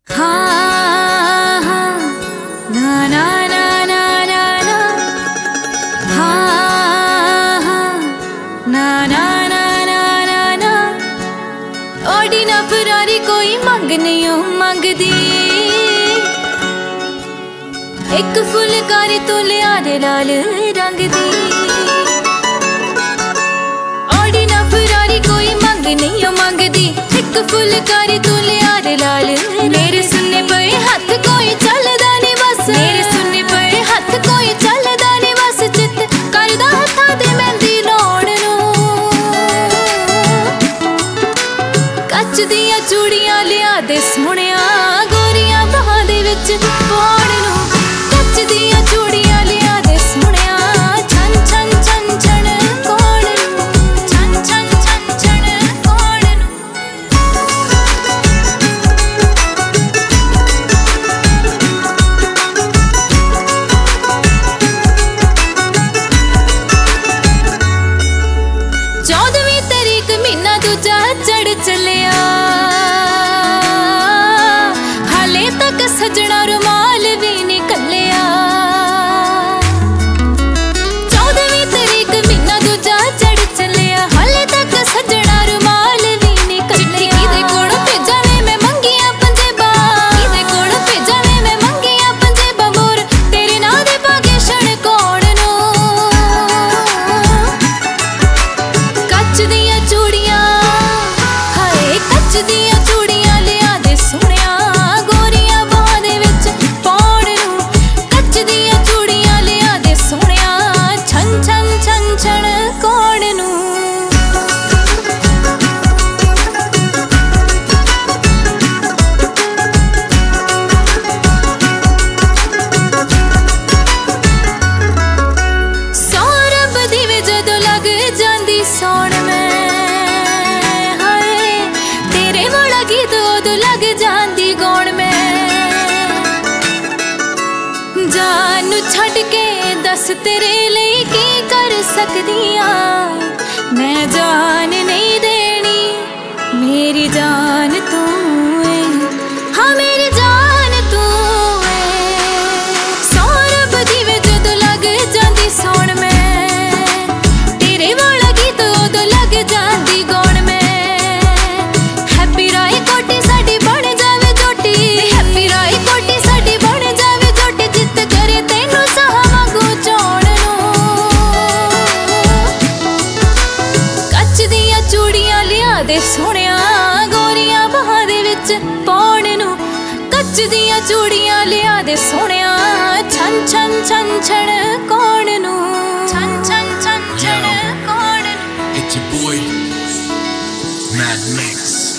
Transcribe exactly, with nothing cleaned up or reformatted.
हाँ हाँ ना ना ना ना ना ना हाँ हाँ ना ना ना ना ना ना ओडी ना फरारी कोई मंग नहीं ओ मंगदी एक फुलकारी तू लिया दे लाल रंग दी ओडी ना फरारी कोई मंग नहीं ओ मंगदी एक फुलकारी तू लिया दे लाल मेरे सुनने पे हाथ कोई चलदा नहीं बस मेरे सुनने पे हाथ कोई चलदा नहीं बस चित करदा हत्थां ते मेहंदी लाउण नूं कच दियां चूड़ियां लिया दे सोहणिया गोरियां बाहां दे विच पाउण नूं कच दियां चूड़ियां लिया दे सोहणिया छन छन छन छन कोण नूं छन छन छन छन कोण नूं चौदहवीं तारीख महीना दूजा चढ़ चलिया हाले तक सजना रुमाल भी नहीं घल्लिया चौदहवीं तारीख महीना दूजा चढ़ चलिया हाले तक सजना रुमाल भी नहीं घल्लिया किदे कोल भेजा वे मैं मंगिया पंजेबा किदे कोल भेजा वे मैं मंगिया पंजेबा मोर तेरे नां दे भागे छण कौण नूं कच दियां चूड़ियां हाय कच दियां चूड़ियां लिया दे सोहणिया गोरियां बाहां दे विच पाउण नूं कच दियां चूड़ियां लिया दे सोहणिया छन छन छन छन कोण नूं सौरभ दी वे जदों लग जांदी सौण मैं हाय तेरे वाला गीत उदों लग जांदी गौण मैं जान नूं छड्ड के दस तेरे लई की कर सकदी आं मैं जान नहीं देनी मेरी जान तू है हाँ मेरी जान तू है सौरभ दी वे जदों लग जांदी सौण मैं तेरे वाला गीत उदों लग जांदी गौण मैं हैप्पी राय कोटी साडी बन जावे जोटी हैप्पी राय कोटी साडी बन जावे जोटी जित करे तैनूं साह वांगू चोण नूं कच दियां चूड़ियां लिया दे सोहणिया गोरियां बाहां दे विच पाउण नूं कच दियां चूड़ियां लिया दे सोहणिया छन छन छन छन कोण नूं छन छन छन छन कोण नूं It's your boy, Mad Mix.